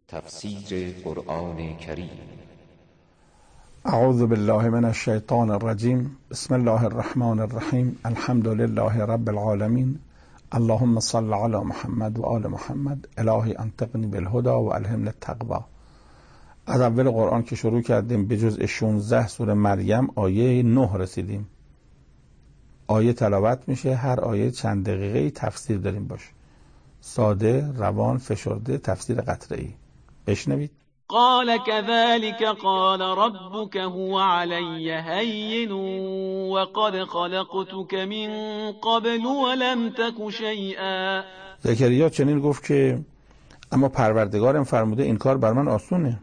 تفسیر قرآن کریم. اعوذ بالله من الشیطان الرجیم. بسم الله الرحمن الرحیم. الحمد لله رب العالمین. اللهم صل علی محمد و آل محمد. الهی انطقنی بالهدى و الهمنی التقوی. از اول قرآن که شروع کردیم به جزء 16 سوره مریم آیه 9 رسیدیم. آیه تلاوت میشه، هر آیه چند دقیقه تفسیر داریم باشه، ساده، روان، فشرده، تفسیر قطعی. بشنوید. قال كذلك قال ربك هو علي هين وقد خلقتك من قبل ولم تك شيئا. زکریا چنین گفت که اما پروردگارم فرموده این کار بر من آسونه.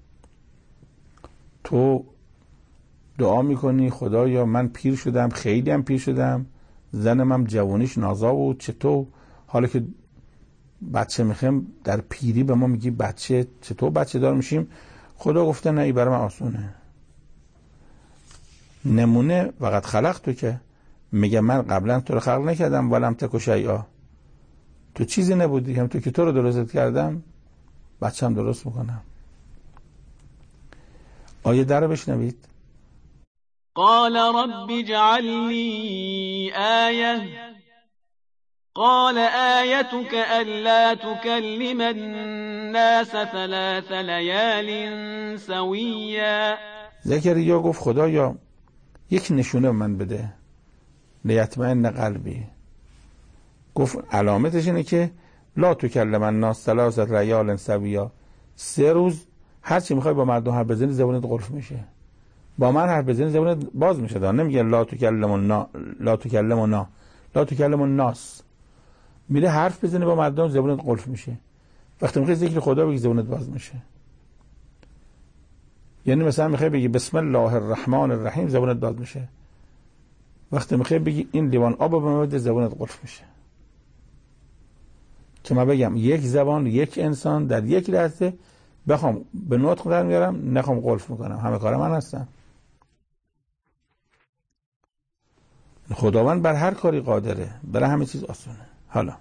تو دعا میکنی خدایا من پیر شدم، خیلی هم پیر شدم، زنم هم جوانیش نازا بود، چطور حالا که بچه میخوایم در پیری به ما میگی بچه، چطور بچه دار میشیم؟ خدا گفته نه، این برای من آسونه. نمونه وقت خلق تو که میگه من قبلا تو رو خلق نکردم ولم تک شیئا، تو چیزی نبودی، هم تو که تو رو درست کردم بچه هم درست میکنم. آیه در رو بشنوید. قال رب اجعل لي آية قال آيتك ألا تكلم الناس 3 ليال سويا. زکریا گفت خدایا یک نشونه من بده، لیطمئن قلبی. گفت علامتش اینه که لا تکلم الناس 3 لیال سویا، 3 روز هر چی میخوای با مردم حرف بزنی زبونت قفل میشه، با من حرف بزنی زبونت باز میشه. نمیگه لا تکلم الناس، میره حرف بزنی با مردم زبونت قفل میشه. وقتی میخوای ذکر خدا بگی زبونت باز میشه. یعنی مثلا میخوای بگی بسم الله الرحمن الرحیم زبونت باز میشه، وقتی میخوای بگی این لیوان آب به من بده زبونت قفل میشه. که من بگم یک زبان، یک انسان در یک لحظه بخوام به نطق در میارم، نخوام قفل میکنم، همه کار من هستم. خداوند بر هر کاری قادره، برای همه چیز آسونه. حالا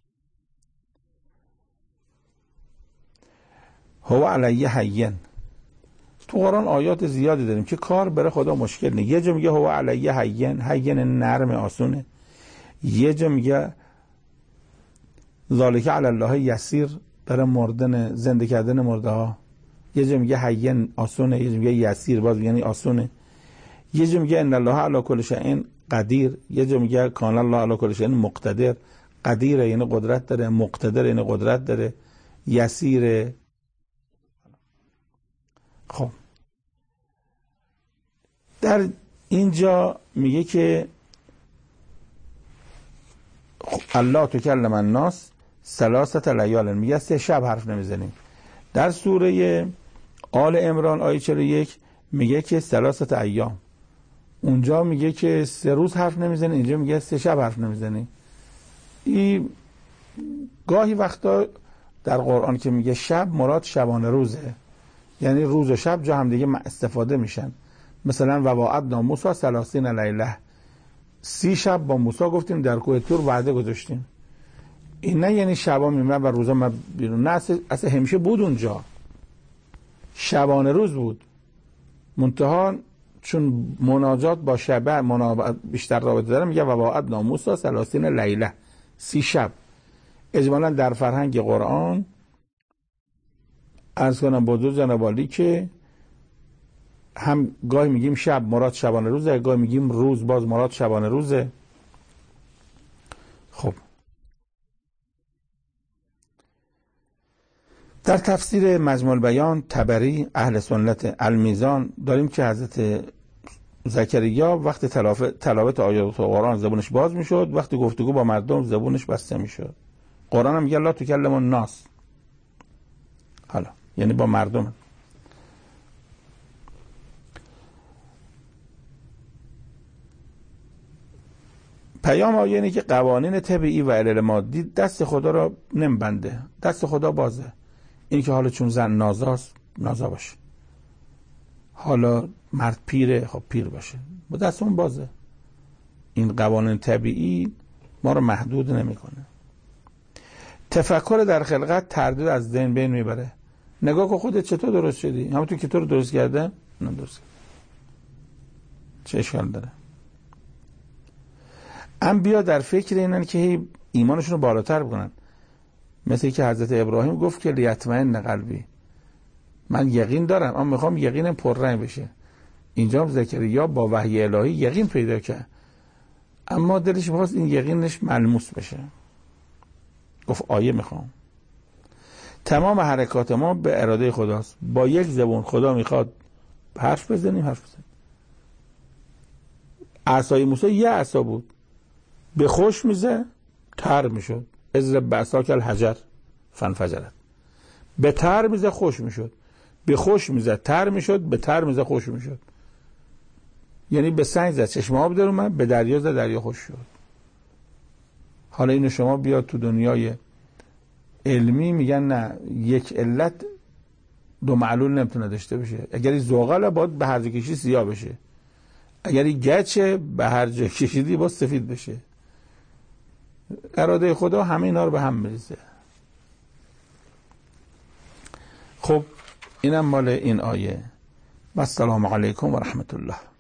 هو علیه هین، تو قرآن آیات زیادی داریم که کار برای خدا مشکل نیست. یه جا میگه هو علیه هین، هین نرم آسونه. یه جا میگه ذالک علی الله یسیر، برای مردن، زنده کردن مرده ها. یه جا میگه هین آسونه، یه جا میگه یسیر باز یعنی آسونه. یه جا میگه ان الله علی کل شیء قدیر، یه جا میگه کان الله علی کل شیء مقتدر. قدیر یعنی قدرت داره، مقتدر یعنی قدرت داره، یسیر. خب در اینجا میگه که الله تکلم الناس 3 لیال، میگه 3 شب حرف نمیزنیم. در سوره آل عمران آیه 41 میگه که 3 ایام، اونجا میگه که 3 روز حرف نمیزنی، اینجا میگه 3 شب حرف نمیزنی. این گاهی وقتا در قرآن که میگه شب مراد شبانه روزه، یعنی روز و شب جا هم دیگه استفاده میشن. مثلا و وعدنا موسی 30 لیله، 30 شب با موسی گفتیم در کوه طور وعده گذاشتیم. این نه یعنی شبا میمرن و روزا ما بیرون، نه، اصلا همیشه بود اونجا، شبانه روز بود. منتها چون مناجات با شب بیشتر رابطه داره میگه و وعدنا موسی 30 لیله، 30 شب. اجمالا در فرهنگ قرآن عرض کنم با دو جنابالی که هم گاهی میگیم شب مراد شبانه روزه، گاهی میگیم روز باز مراد شبانه روزه. خب در تفسیر مجموع البیان طبری، اهل سنت، المیزان داریم که حضرت زکریا وقتی تلاوت آیات قرآن زبونش باز میشد، وقتی گفتگو با مردم زبونش بسته میشد. قرآن هم میگه لا تکلم الناس، حالا یعنی با مردم. پیام آیه اینه که قوانین طبیعی و علل مادی دست خدا را نمیبنده، دست خدا بازه. این که حالا چون زن نازاست نازا باشه، حالا مرد پیره خب پیر باشه، با دستمون بازه. این قوانین طبیعی ما رو محدود نمیکنه. تفکر در خلقت تردید از ذهن بین میبره. نگاه کن خودت چطور درست شدی، همونطور که تو رو درست کرده نه درست. چه اشکال داره؟ انبیا در فکر اینن که ایمانشون رو بالاتر بکنن، مثل که حضرت ابراهیم گفت که لیطمئن قلبی، من یقین دارم اما میخوام یقینم پررنگ بشه. اینجا هم زکریا با وحی الهی یقین پیدا کرد، اما دلش میخواست این یقینش ملموس بشه. گفت آیه میخوام. تمام حرکات ما به اراده خداست. با یک زبون خدا میخواد حرف بزنیم حرف بزنیم. عصای موسی یه عصا بود، به خوش میزه تر میشد، اضرب بعصاک الحجر فانفجرت. به تر میزه خوش میشد، به خوش میزه تر میشد، به تر میزه خوش میشد. یعنی به سنگ زد چشم آب در اومد، به دریا زد دریا خوش شد. حالا اینو شما بیاد تو دنیای علمی میگن نه، یک علت دو معلول نمیتونه داشته باشه. اگر این زغاله باید به هر جا کشی سیاه بشه، اگر این گچه به هر جا کشیدی باید سفید بشه. اراده خدا همه اینا رو به هم میریزه. خب اینم مال این آیه. و السلام علیکم و رحمت الله.